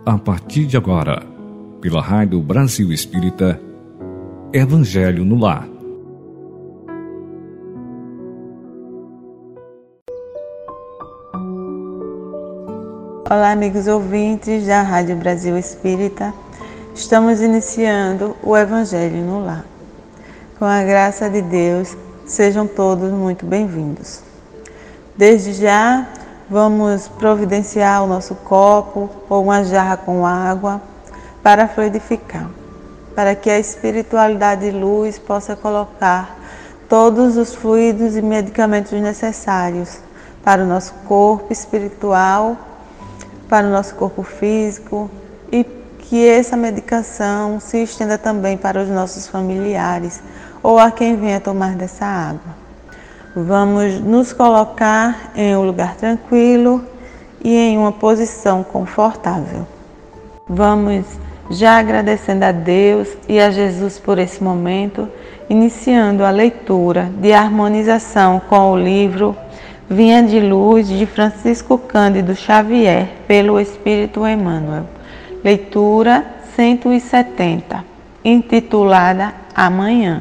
A partir de agora, pela Rádio Brasil Espírita, Evangelho no Lar. Olá, amigos ouvintes da Rádio Brasil Espírita. Estamos iniciando o Evangelho no Lar. Com a graça de Deus, sejam todos muito bem-vindos. Desde já, vamos providenciar o nosso copo ou uma jarra com água para fluidificar, para que a espiritualidade de luz possa colocar todos os fluidos e medicamentos necessários para o nosso corpo espiritual, para o nosso corpo físico, e que essa medicação se estenda também para os nossos familiares ou a quem venha tomar dessa água. Vamos nos colocar em um lugar tranquilo e em uma posição confortável. Vamos já agradecendo a Deus e a Jesus por esse momento, iniciando a leitura de harmonização com o livro Vinha de Luz, de Francisco Cândido Xavier, pelo Espírito Emmanuel. Leitura 170, intitulada Amanhã.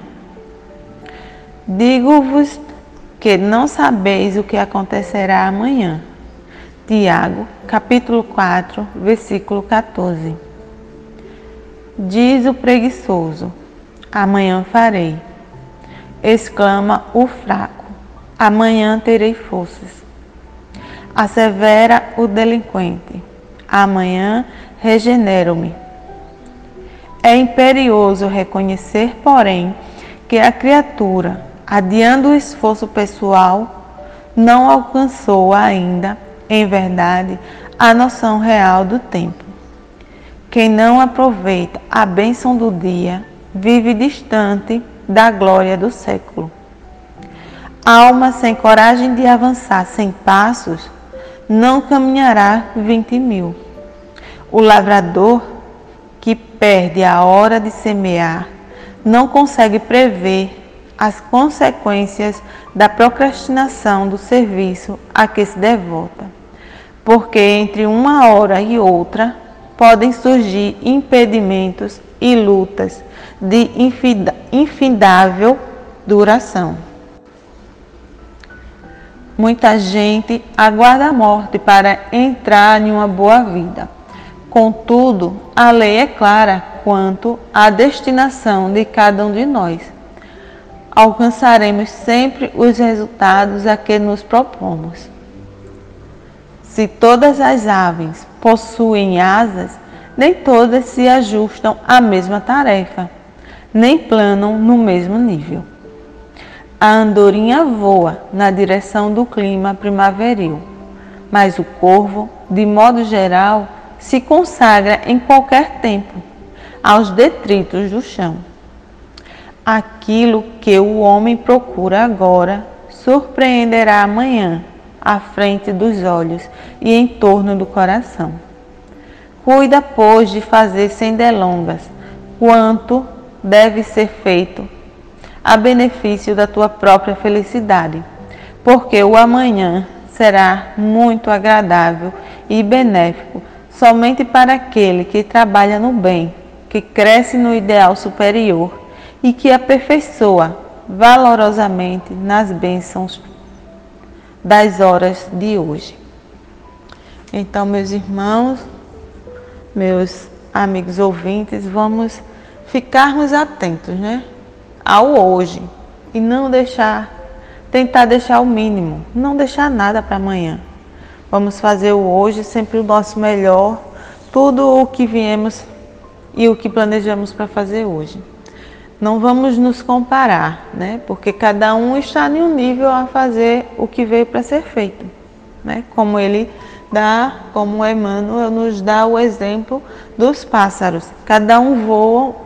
Digo-vos que não sabeis o que acontecerá amanhã. Tiago, capítulo 4, versículo 14. Diz o preguiçoso: amanhã farei. Exclama o fraco: amanhã terei forças. Assevera o delinquente: amanhã regenero-me. É imperioso reconhecer, porém, que a criatura, adiando o esforço pessoal, não alcançou ainda, em verdade, a noção real do tempo. Quem não aproveita a bênção do dia, vive distante da glória do século. Alma sem coragem de avançar 100 passos, não caminhará 20.000. O lavrador, que perde a hora de semear, não consegue prever as consequências da procrastinação do serviço a que se devota, porque entre uma hora e outra podem surgir impedimentos e lutas de infindável duração. Muita gente aguarda a morte para entrar em uma boa vida. Contudo, a lei é clara quanto à destinação de cada um de nós. Alcançaremos sempre os resultados a que nos propomos. Se todas as aves possuem asas, nem todas se ajustam à mesma tarefa, nem planam no mesmo nível. A andorinha voa na direção do clima primaveril, mas o corvo, de modo geral, se consagra em qualquer tempo aos detritos do chão. Aquilo que o homem procura agora surpreenderá amanhã, à frente dos olhos e em torno do coração. Cuida, pois, de fazer sem delongas quanto deve ser feito a benefício da tua própria felicidade, porque o amanhã será muito agradável e benéfico somente para aquele que trabalha no bem, que cresce no ideal superior e que aperfeiçoa valorosamente nas bênçãos das horas de hoje. Então, meus irmãos, meus amigos ouvintes, vamos ficarmos atentos, ao hoje e não tentar deixar o mínimo, não deixar nada para amanhã. Vamos fazer o hoje sempre o nosso melhor, tudo o que viemos e o que planejamos para fazer hoje. Não vamos nos comparar, porque cada um está em um nível a fazer o que veio para ser feito, Como como Emmanuel nos dá o exemplo dos pássaros. Cada um voa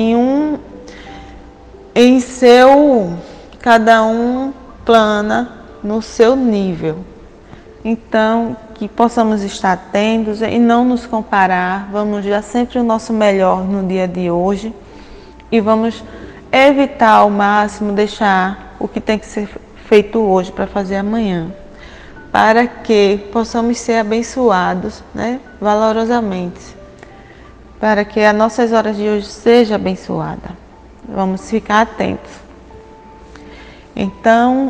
cada um plana no seu nível. Então, que possamos estar atentos e não nos comparar, vamos dar sempre o nosso melhor no dia de hoje e vamos evitar ao máximo deixar o que tem que ser feito hoje para fazer amanhã, para que possamos ser abençoados, valorosamente, para que as nossas horas de hoje sejam abençoadas. Vamos ficar atentos. Então,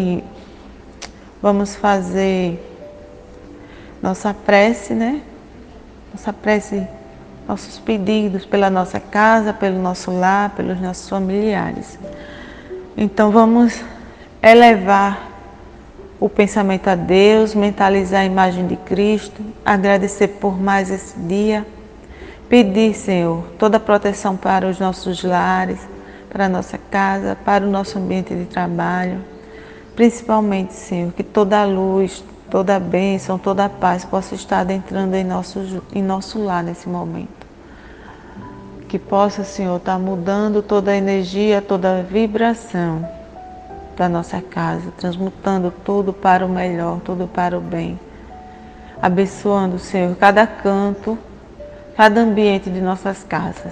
vamos fazer nossa prece, né? Nossa prece, nossos pedidos pela nossa casa, pelo nosso lar, pelos nossos familiares. Então vamos elevar o pensamento a Deus, mentalizar a imagem de Cristo, agradecer por mais esse dia, pedir, Senhor, toda a proteção para os nossos lares, para a nossa casa, para o nosso ambiente de trabalho. Principalmente, Senhor, que toda a luz, toda a bênção, toda a paz possa estar adentrando em nosso lar nesse momento. Que possa, Senhor, estar mudando toda a energia, toda a vibração da nossa casa, transmutando tudo para o melhor, tudo para o bem. Abençoando, Senhor, cada canto, cada ambiente de nossas casas.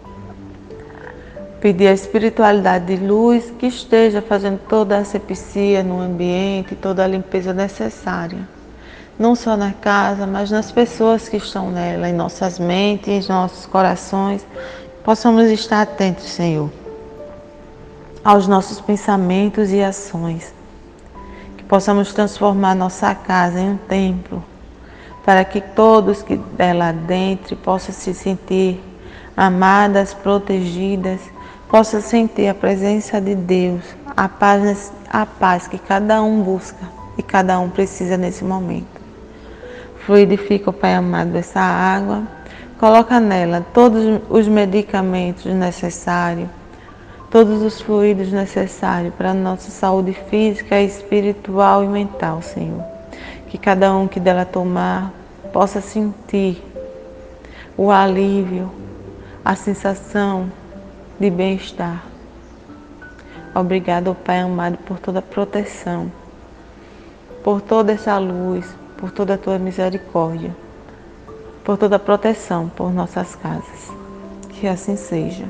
Pedir a espiritualidade de luz que esteja fazendo toda a asepsia no ambiente, toda a limpeza necessária. Não só na casa, mas nas pessoas que estão nela, em nossas mentes, em nossos corações. Possamos estar atentos, Senhor, aos nossos pensamentos e ações. Que possamos transformar nossa casa em um templo, para que todos que dela adentre possam se sentir amadas, protegidas, possam sentir a presença de Deus, a paz que cada um busca e cada um precisa nesse momento. Fluidifica, Pai amado, essa água, coloca nela todos os medicamentos necessários, todos os fluidos necessários para a nossa saúde física, espiritual e mental, Senhor. Que cada um que dela tomar possa sentir o alívio, a sensação de bem-estar. Obrigado, Pai amado, por toda a proteção, por toda essa luz, por toda a Tua misericórdia, por toda a proteção por nossas casas. Que assim seja.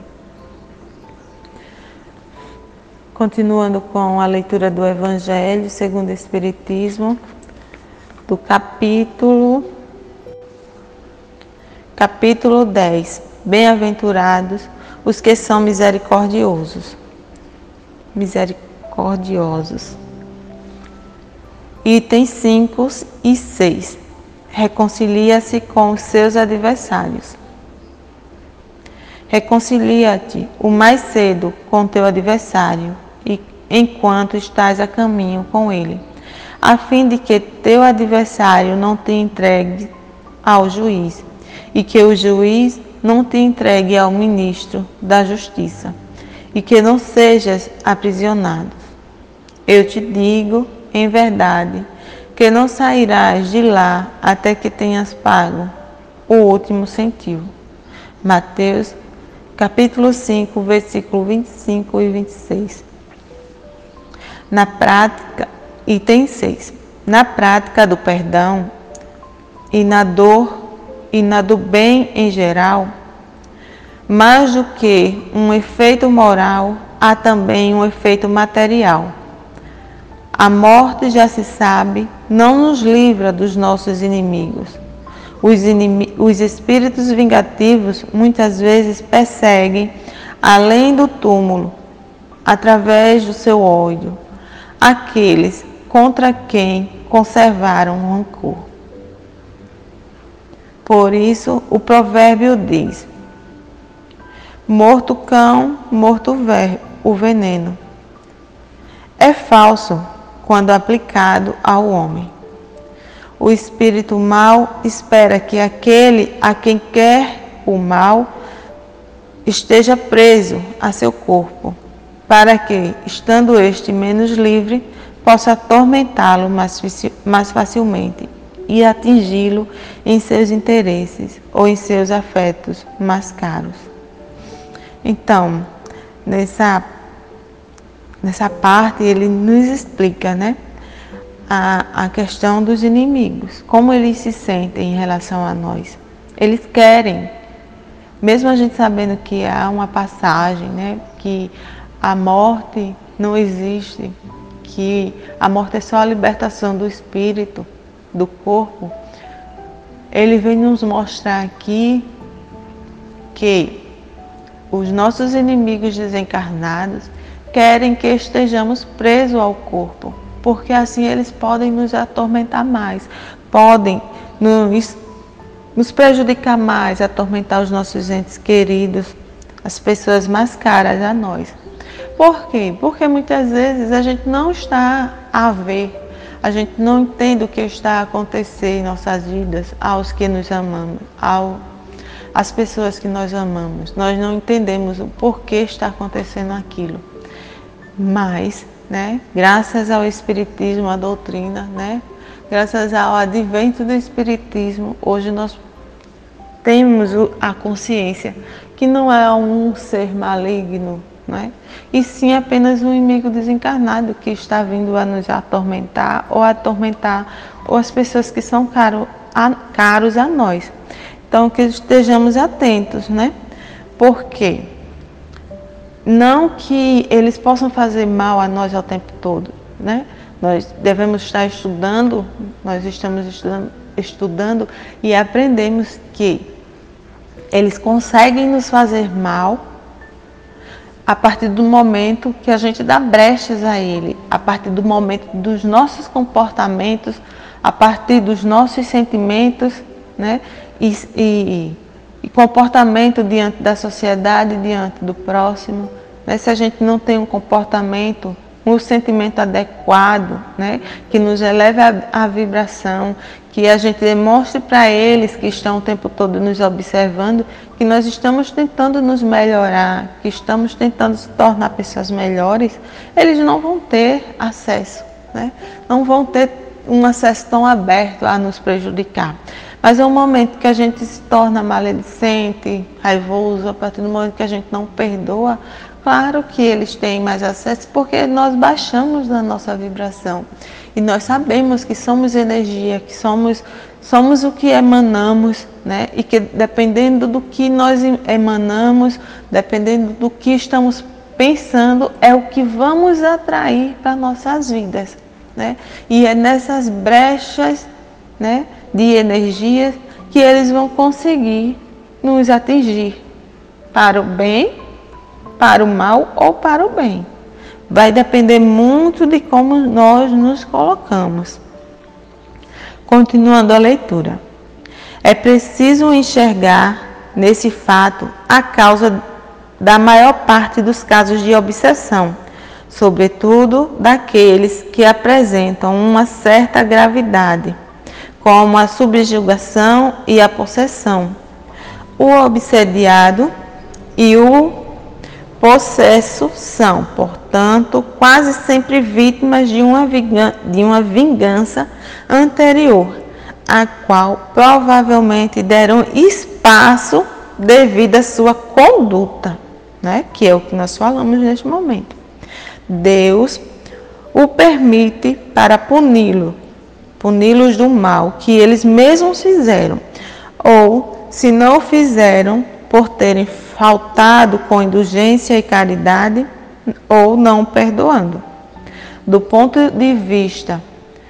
Continuando com a leitura do Evangelho segundo o Espiritismo, do capítulo 10. Bem-aventurados os que são misericordiosos. Itens 5 e 6. Reconcilia-se com os seus adversários. Reconcilia-te o mais cedo com teu adversário, e enquanto estás a caminho com ele, a fim de que teu adversário não te entregue ao juiz, e que o juiz não te entregue ao ministro da justiça, e que não sejas aprisionado. Eu te digo, em verdade, que não sairás de lá até que tenhas pago o último centavo. Mateus, capítulo 5, versículo 25 e 26. Na prática, item 6. Na prática do perdão e na dor e na do bem em geral, mais do que um efeito moral, há também um efeito material. A morte, já se sabe, não nos livra dos nossos inimigos. Os espíritos vingativos muitas vezes perseguem, além do túmulo, através do seu ódio, aqueles contra quem conservaram rancor. Por isso, o provérbio diz: morto cão, morto o veneno. É falso quando aplicado ao homem. O espírito mau espera que aquele a quem quer o mal esteja preso a seu corpo, para que, estando este menos livre, possa atormentá-lo mais facilmente e atingi-lo em seus interesses ou em seus afetos mais caros. Então, nessa parte ele nos explica, né, a questão dos inimigos, como eles se sentem em relação a nós. Eles querem, mesmo a gente sabendo que há uma passagem, né, que a morte não existe, que a morte é só a libertação do espírito, do corpo, ele vem nos mostrar aqui que os nossos inimigos desencarnados querem que estejamos presos ao corpo, porque assim eles podem nos atormentar mais, podem nos prejudicar mais, atormentar os nossos entes queridos, as pessoas mais caras a nós. Por quê? Porque muitas vezes a gente não está a ver, a gente não entende o que está a acontecer em nossas vidas, aos que nos amamos, às pessoas que nós amamos. Nós não entendemos o porquê está acontecendo aquilo. Mas, graças ao Espiritismo, à doutrina, graças ao advento do Espiritismo, hoje nós temos a consciência que não é um ser maligno, e sim apenas um inimigo desencarnado que está vindo a nos atormentar ou as pessoas que são caros a nós. Então, que estejamos atentos, porque não que eles possam fazer mal a nós ao tempo todo, Nós devemos estar estudando, nós estamos estudando e aprendemos que eles conseguem nos fazer mal a partir do momento que a gente dá brechas a ele, a partir do momento dos nossos comportamentos, a partir dos nossos sentimentos, e comportamento diante da sociedade, diante do próximo. Se a gente não tem um comportamento, um sentimento adequado, que nos eleve a vibração, que a gente demonstre para eles que estão o tempo todo nos observando, que nós estamos tentando nos melhorar, que estamos tentando se tornar pessoas melhores, eles não vão ter acesso, não vão ter um acesso tão aberto a nos prejudicar. Mas é um momento que a gente se torna maledicente, raivoso, a partir do momento que a gente não perdoa, claro que eles têm mais acesso, porque nós baixamos da nossa vibração. E nós sabemos que somos energia, que somos o que emanamos, e que dependendo do que nós emanamos, dependendo do que estamos pensando, é o que vamos atrair para nossas vidas. E é nessas brechas, de energia que eles vão conseguir nos atingir para o bem, para o mal ou para o bem. Vai depender muito de como nós nos colocamos. Continuando a leitura. É preciso enxergar nesse fato a causa da maior parte dos casos de obsessão, sobretudo daqueles que apresentam uma certa gravidade, como a subjugação e a possessão. O obsediado e o possesso são, portanto, quase sempre vítimas de uma vingança anterior, a qual provavelmente deram espaço devido à sua conduta, que é o que nós falamos neste momento. Deus o permite para puni-los do mal que eles mesmos fizeram, ou, se não o fizeram, por terem faltado com indulgência e caridade, ou não perdoando. Do ponto de vista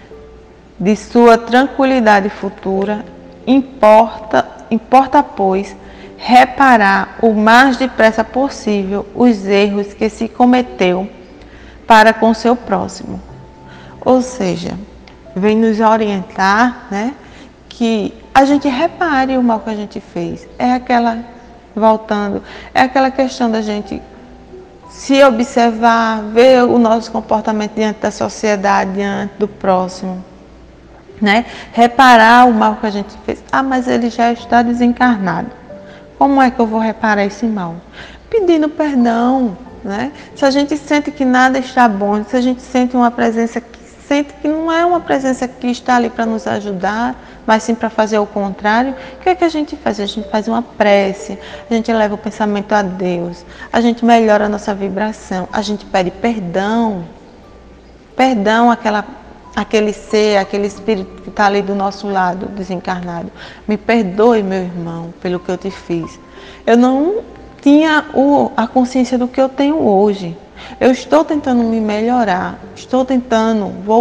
de sua tranquilidade futura, importa, pois, reparar o mais depressa possível os erros que se cometeu para com seu próximo. Ou seja, vem nos orientar, que a gente repare o mal que a gente fez. É aquela questão da gente se observar, ver o nosso comportamento diante da sociedade, diante do próximo, Reparar o mal que a gente fez. Mas ele já está desencarnado. Como é que eu vou reparar esse mal? Pedindo perdão, Se a gente sente que nada está bom, se a gente sente uma presença que não é uma presença que está ali para nos ajudar, mas sim para fazer o contrário, o que é que a gente faz? A gente faz uma prece, a gente eleva o pensamento a Deus, a gente melhora a nossa vibração, a gente pede perdão, àquele ser, aquele espírito que está ali do nosso lado, desencarnado. Me perdoe, meu irmão, pelo que eu te fiz. Eu não tinha a consciência do que eu tenho hoje. Eu estou tentando me melhorar, vou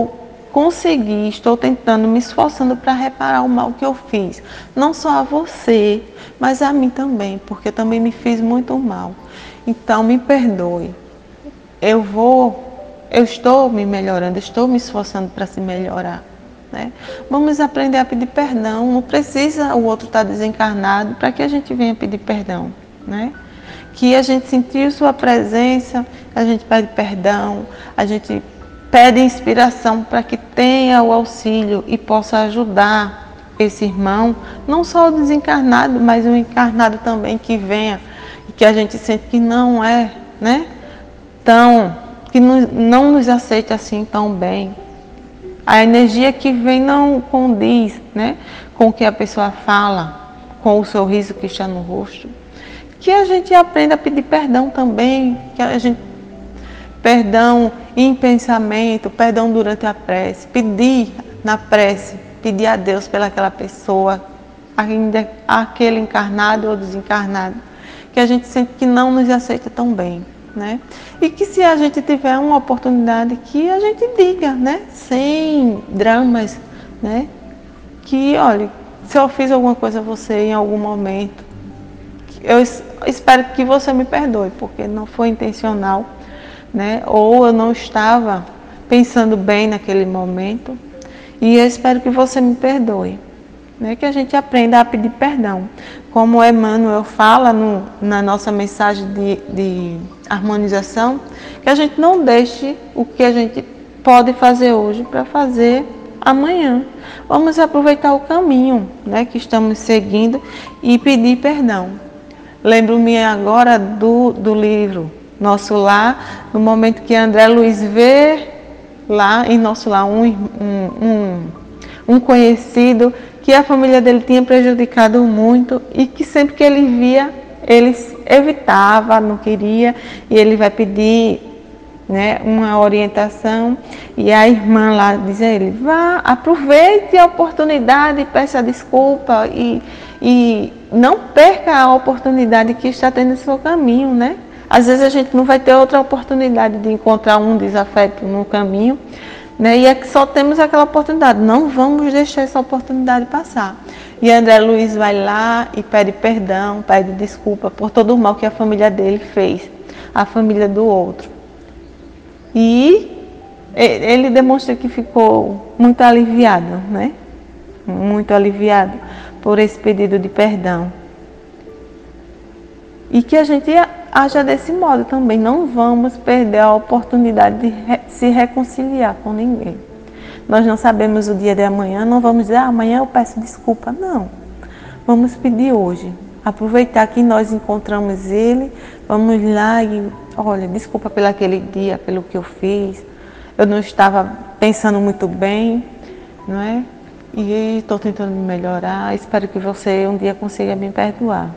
consegui, estou tentando, me esforçando para reparar o mal que eu fiz. Não só a você, mas a mim também, porque eu também me fiz muito mal. Então me perdoe. Eu estou me melhorando, estou me esforçando para se melhorar. Né? Vamos aprender a pedir perdão. Não precisa o outro estar desencarnado para que a gente venha pedir perdão. Né? Que a gente sentir sua presença, a gente pede perdão, a gente pede inspiração para que tenha o auxílio e possa ajudar esse irmão, não só o desencarnado, mas o encarnado também que venha e que a gente sente que não é, né, que não nos aceita assim tão bem. A energia que vem não condiz, né, com o que a pessoa fala, com o sorriso que está no rosto. Que a gente aprenda a pedir perdão também, que a gente perdão em pensamento, perdão durante a prece, pedir na prece, pedir a Deus pelaquela pessoa, ainda aquele encarnado ou desencarnado, que a gente sente que não nos aceita tão bem, né? E que se a gente tiver uma oportunidade, que a gente diga, né? Sem dramas, né? Que, olha, se eu fiz alguma coisa a você em algum momento, eu espero que você me perdoe, porque não foi intencional, né? Ou eu não estava pensando bem naquele momento, e eu espero que você me perdoe, né? Que a gente aprenda a pedir perdão. Como Emmanuel fala na nossa mensagem de harmonização, que a gente não deixe o que a gente pode fazer hoje para fazer amanhã. Vamos aproveitar o caminho, né, que estamos seguindo e pedir perdão. Lembro-me agora do livro Nosso Lar, no momento que André Luiz vê lá em Nosso Lar um conhecido que a família dele tinha prejudicado muito e que sempre que ele via, ele evitava, não queria, e ele vai pedir, né, uma orientação, e a irmã lá diz a ele: vá, aproveite a oportunidade, peça desculpa e não perca a oportunidade que está tendo no seu caminho, né? Às vezes a gente não vai ter outra oportunidade de encontrar um desafeto no caminho, né? E é que só temos aquela oportunidade, não vamos deixar essa oportunidade passar. E André Luiz vai lá e pede perdão, pede desculpa por todo o mal que a família dele fez, a família do outro. E ele demonstra que ficou muito aliviado, né? Muito aliviado por esse pedido de perdão. E que a gente haja desse modo também. Não vamos perder a oportunidade de se reconciliar com ninguém. Nós não sabemos o dia de amanhã, não vamos dizer: amanhã eu peço desculpa. Não. Vamos pedir hoje. Aproveitar que nós encontramos ele, vamos lá e, olha, desculpa pelo aquele dia, pelo que eu fiz. Eu não estava pensando muito bem, não é? E estou tentando me melhorar, espero que você um dia consiga me perdoar.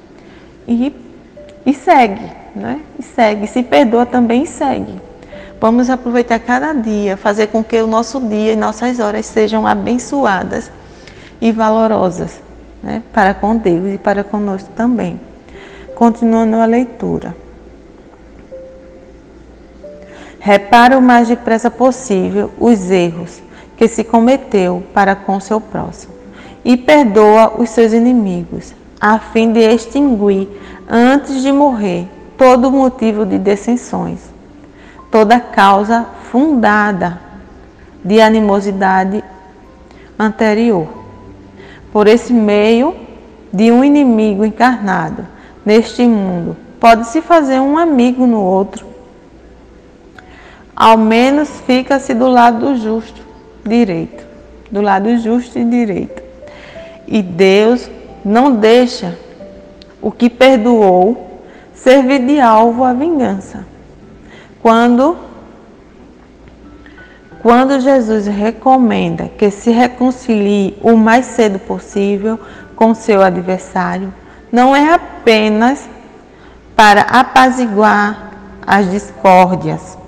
E segue, né? E segue, se perdoa também e segue. Vamos aproveitar cada dia, fazer com que o nosso dia e nossas horas sejam abençoadas e valorosas, né? Para com Deus e para conosco também. Continuando a leitura. Repara o mais depressa possível os erros que se cometeu para com seu próximo e perdoa os seus inimigos, a fim de extinguir, antes de morrer, todo motivo de dissensões, toda causa fundada de animosidade anterior. Por esse meio de um inimigo encarnado neste mundo, pode-se fazer um amigo no outro. Ao menos fica-se do lado justo, direito, do lado justo e direito. E Deus não deixa o que perdoou servir de alvo à vingança. Quando Jesus recomenda que se reconcilie o mais cedo possível com seu adversário, não é apenas para apaziguar as discórdias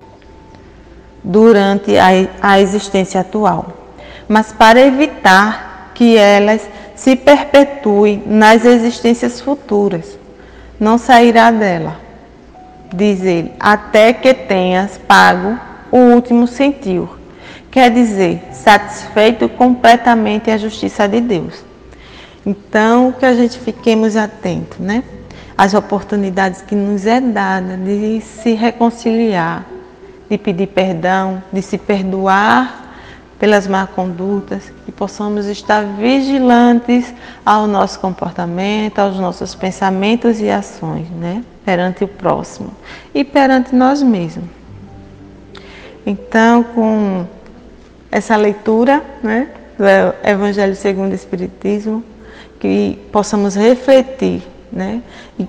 durante a existência atual, mas para evitar que elas se perpetuem nas existências futuras. Não sairá dela, diz ele, até que tenhas pago o último centil, quer dizer, satisfeito completamente a justiça de Deus. Então, que a gente fiquemos atentos, né? As oportunidades que nos é dada de se reconciliar, de pedir perdão, de se perdoar pelas más condutas, que possamos estar vigilantes ao nosso comportamento, aos nossos pensamentos e ações, né? Perante o próximo e perante nós mesmos. Então, com essa leitura, né, do Evangelho segundo o Espiritismo, que possamos refletir, né, e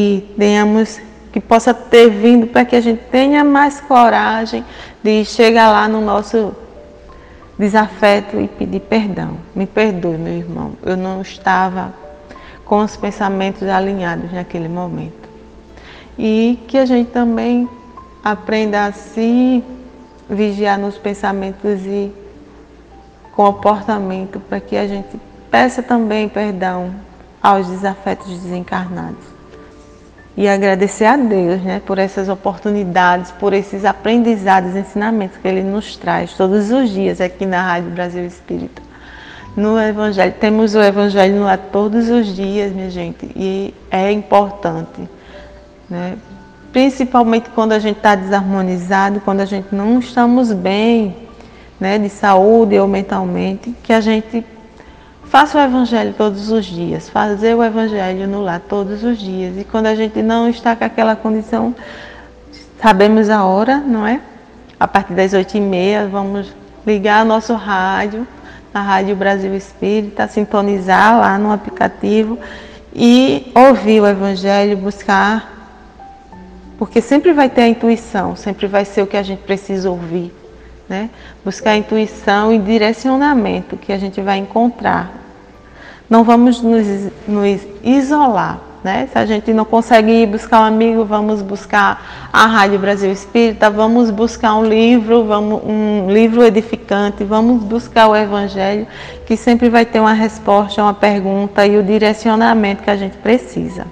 que possa ter vindo para que a gente tenha mais coragem de chegar lá no nosso desafeto e pedir perdão. Me perdoe, meu irmão, eu não estava com os pensamentos alinhados naquele momento. E que a gente também aprenda a se vigiar nos pensamentos e comportamento, para que a gente peça também perdão aos desafetos desencarnados. E agradecer a Deus, né, por essas oportunidades, por esses aprendizados, ensinamentos que Ele nos traz todos os dias aqui na Rádio Brasil Espírita. No Evangelho, temos o Evangelho lá todos os dias, minha gente, e é importante, né? Principalmente quando a gente está desarmonizado, quando a gente não estamos bem, né, de saúde ou mentalmente, que a gente faça o Evangelho todos os dias, fazer o Evangelho no lar todos os dias. E quando a gente não está com aquela condição, sabemos a hora, não é? A partir das 8h30, vamos ligar nosso rádio, a Rádio Brasil Espírita, sintonizar lá no aplicativo e ouvir o Evangelho, buscar, porque sempre vai ter a intuição, sempre vai ser o que a gente precisa ouvir, né? Buscar a intuição e direcionamento que a gente vai encontrar. Não vamos nos isolar, né? Se a gente não consegue ir buscar um amigo, vamos buscar a Rádio Brasil Espírita, vamos buscar um livro edificante, vamos buscar o Evangelho, que sempre vai ter uma resposta, uma pergunta e o direcionamento que a gente precisa.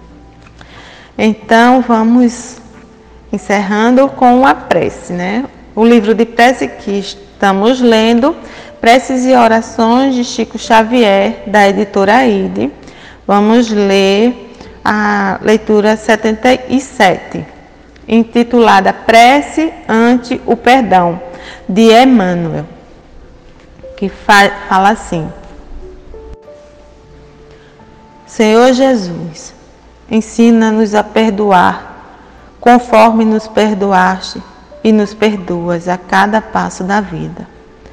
Então, vamos encerrando com uma prece, né? O livro de prece que estamos lendo, Preces e Orações de Chico Xavier, da editora Aide. Vamos ler a leitura 77, intitulada Prece ante o Perdão, de Emmanuel, que fala assim: Senhor Jesus, ensina-nos a perdoar, conforme nos perdoaste e nos perdoas a cada passo da vida.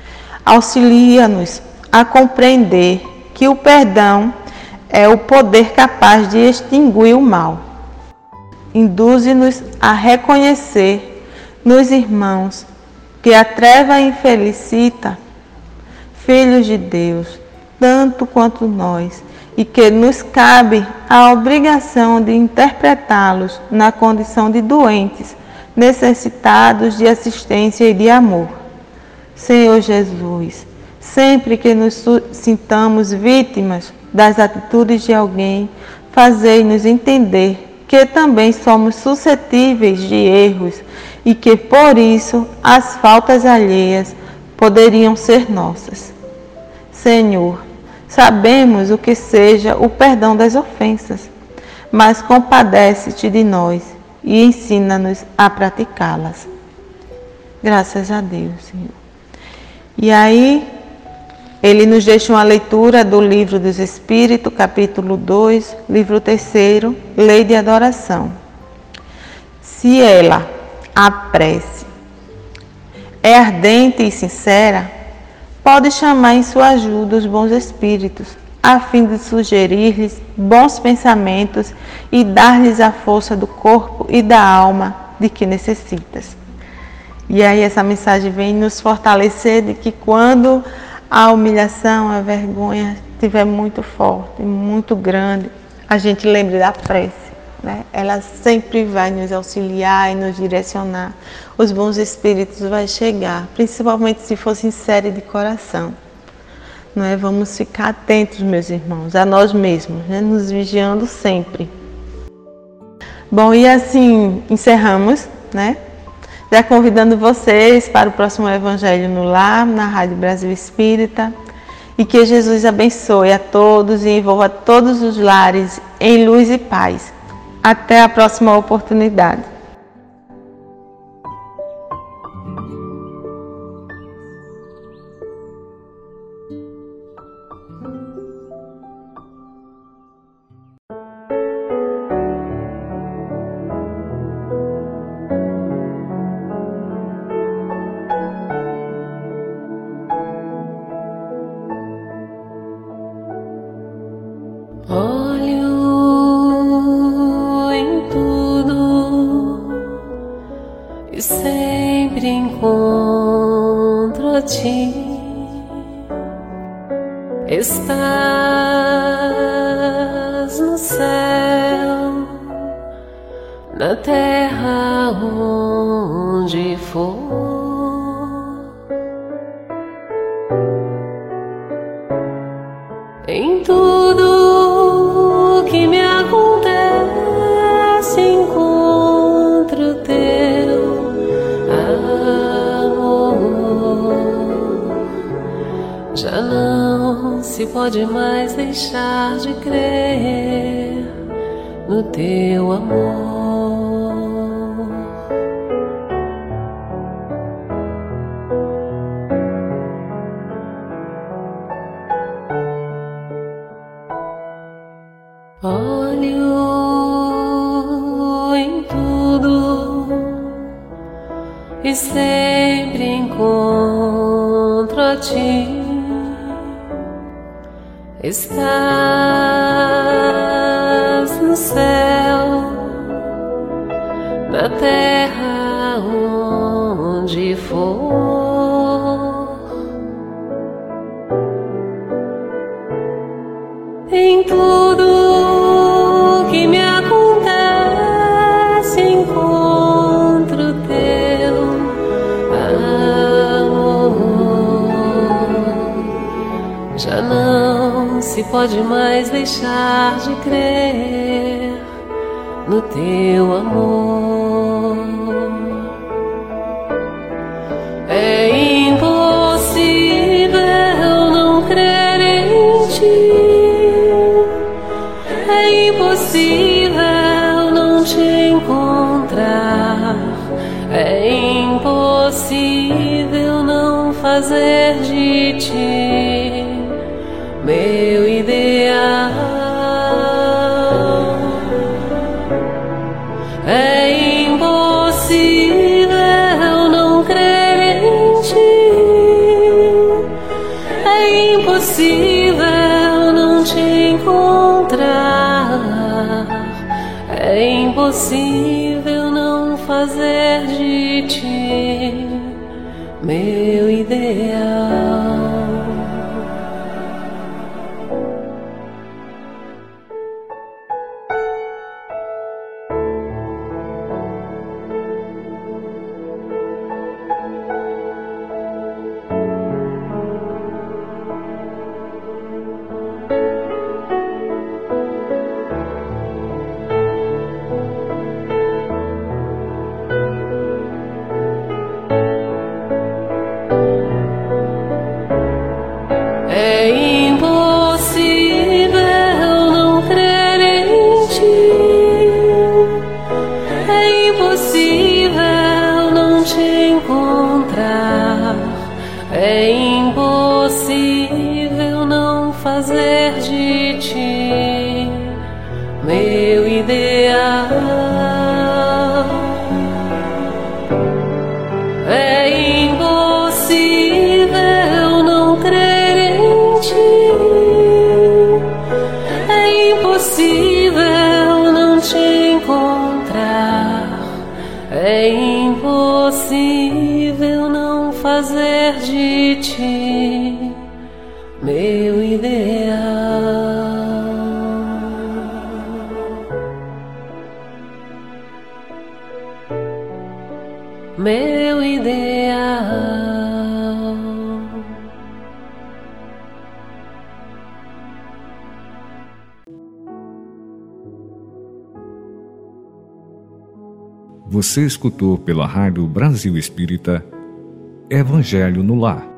Auxilia-nos a compreender que o perdão é o poder capaz de extinguir o mal. Induze-nos a reconhecer nos irmãos que a treva infelicita filhos de Deus, tanto quanto nós, e que nos cabe a obrigação de interpretá-los na condição de doentes, necessitados de assistência e de amor. Senhor Jesus, sempre que nos sintamos vítimas das atitudes de alguém, fazei-nos entender que também somos suscetíveis de erros e que, por isso, as faltas alheias poderiam ser nossas. Senhor, sabemos o que seja o perdão das ofensas, mas compadece-te de nós e ensina-nos a praticá-las. Graças a Deus, Senhor. E aí, ele nos deixa uma leitura do Livro dos Espíritos, capítulo 2, livro 3º, Lei de Adoração. Se ela, a prece, é ardente e sincera, pode chamar em sua ajuda os bons espíritos, a fim de sugerir-lhes bons pensamentos e dar-lhes a força do corpo e da alma de que necessitas. E aí essa mensagem vem nos fortalecer de que quando a humilhação, a vergonha estiver muito forte, muito grande, a gente lembre da prece, né? Ela sempre vai nos auxiliar e nos direcionar. Os bons espíritos vão chegar, principalmente se for sincero e de coração. Não é? Vamos ficar atentos, meus irmãos, a nós mesmos, né? Nos vigiando sempre. Bom, e assim encerramos, né? Já convidando vocês para o próximo Evangelho no Lar, na Rádio Brasil Espírita. E que Jesus abençoe a todos e envolva todos os lares em luz e paz. Até a próxima oportunidade. Olho em tudo e sempre encontro a ti. Estás no céu, na terra onde for. Em tudo que me acontece, encontro teu amor. Já não se pode mais deixar de crer no teu amor. Olho em tudo e sempre encontro a ti. Estás no céu, na terra onde for. Em tudo que me acontece, encontro teu amor. Já não se pode mais deixar de crer no teu amor. É impossível não crer em ti. É impossível não te encontrar. É impossível não fazer de ti meu ideal. É impossível não crer em ti. É impossível não te encontrar. É impossível não fazer de ti meu ideal. É impossível não crer em ti. É impossível não te encontrar. É impossível não fazer de ti meu ideal. É impossível não crer em ti. É impossível não te encontrar. É impossível não fazer de ti meu ideal. Meu ideal. Você escutou pela Rádio Brasil Espírita Evangelho no Lar.